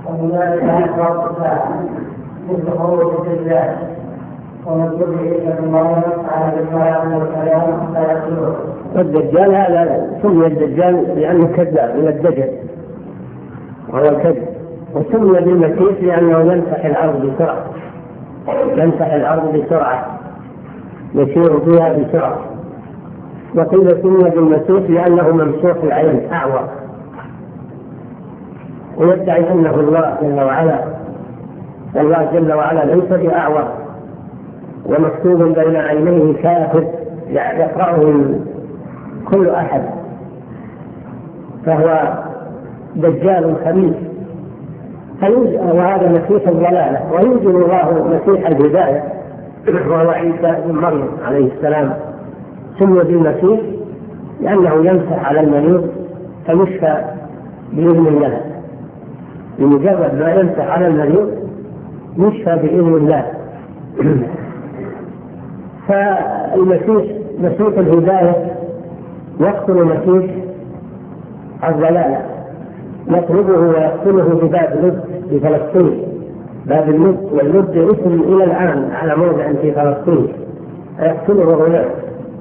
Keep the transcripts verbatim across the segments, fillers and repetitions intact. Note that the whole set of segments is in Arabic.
وهنالك أشراط الساعة مثل خروج الدجال ومن إلى المريم على الإسلام والكلام حتى يقتلوه. الدجال هذا سمي الدجال لأنه كذاب من الدجل وهو الكذب، وسمي بالمسيح لأنه يمسح الأرض بسرعة يمسح الأرض بسرعة يسير فيها بسرعة. وقيل سمي بالمسيح لأنه ممسوح العين أعور، ويدعي أنه الله جل وعلا. الله جل وعلا ليس بأعور، ومكتوب بين عينيه كافر يقرأه كل أحد، فهو دجال خبيث. وهذا مسيح الضلالة. ويوجد الله مسيح الهداية وهو عيسى بن مريم عليه السلام، سمي بالمسيح لأنه يمسح على المريض فيشفى بإذن الله. بمجرد ما يمسح على المريض يشفى بإذن الله. فالمسيح مسيح الهداية يقتل مسيح الضلالة، يطلبه ويقتله بباب لد بفلسطين. باب اللد، واللد اسم إلى الآن على موضع في فلسطين، يقتله هناك.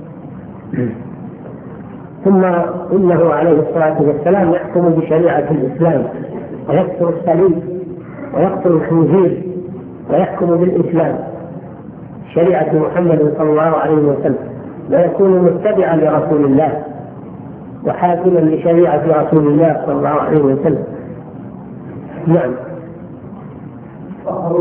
ثم إنه عليه الصلاة والسلام يحكم بشريعة الإسلام، ويقتل الصليب ويقتل الخنزير ويحكم بالإسلام شريعة محمد صلى الله عليه وسلم، ويكون متبعا لرسول الله وحاكما لشريعة رسول الله صلى الله عليه وسلم. نعم.